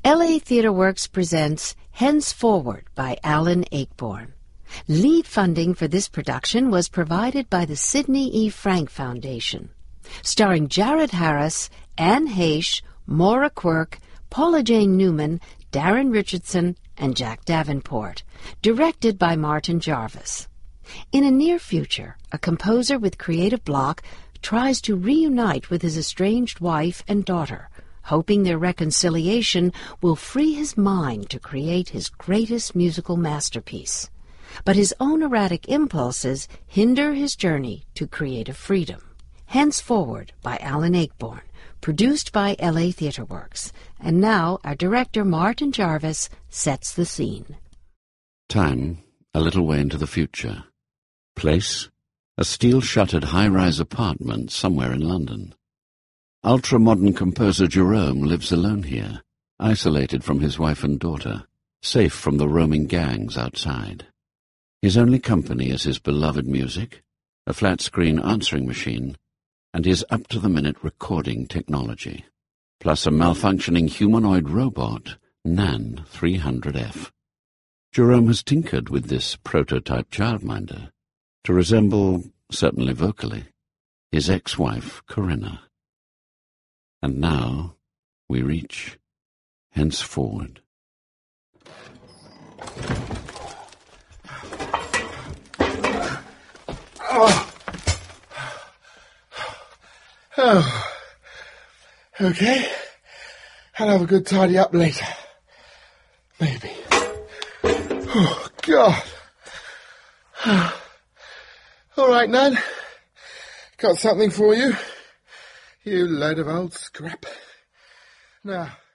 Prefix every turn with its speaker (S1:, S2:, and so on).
S1: LA Theatre Works presents Henceforward by Alan Ayckbourn. Lead funding for this production was provided by the Sidney E. Frank Foundation. Starring Jared Harris, Anne Heche, Maura Quirk, Paula Jane Newman, Darren Richardson, and Jack Davenport. Directed by Martin Jarvis. In a near future, a composer with creative block tries to reunite with his estranged wife and daughter, hoping their reconciliation will free his mind to create his greatest musical masterpiece. But his own erratic impulses hinder his journey to creative freedom. Henceforward by Alan Ayckbourn, produced by LA Theatre Works. And now our director Martin Jarvis sets the scene.
S2: Time, a little way into the future. Place, a steel-shuttered high-rise apartment somewhere in London. Ultra-modern composer Jerome lives alone here, isolated from his wife and daughter, safe from the roaming gangs outside. His only company is his beloved music, a flat-screen answering machine, and his up-to-the-minute recording technology, plus a malfunctioning humanoid robot, Nan 300F. Jerome has tinkered with this prototype childminder to resemble, certainly vocally, his ex-wife, Corinna. And now we reach Henceforward.
S3: Oh, okay. I'll have a good tidy up later. Maybe. Oh, God. All right, Nan. Got something for you. You load of old scrap. Now,